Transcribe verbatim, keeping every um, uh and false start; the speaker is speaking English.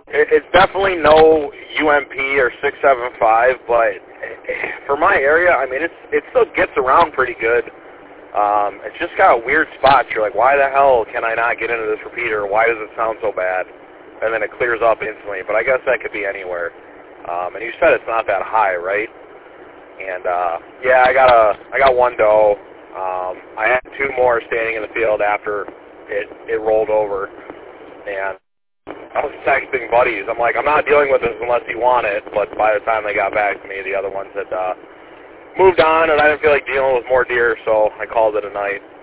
It, it's definitely no U M P or six seven five, but for my area, I mean, it's it still gets around pretty good. Um, it's just got a weird spot. You're like, why the hell can I not get into this repeater? Why does it sound so bad? And then it clears up instantly. But I guess that could be anywhere. Um, and you said it's not that high, right? And uh, yeah, I got a I got one doe. Um, I had two more standing in the field after it it rolled over, and I was texting buddies. I'm like, I'm not dealing with this unless you want it. But by the time they got back to me, the other ones had uh, moved on, and I didn't feel like dealing with more deer, so I called it a night.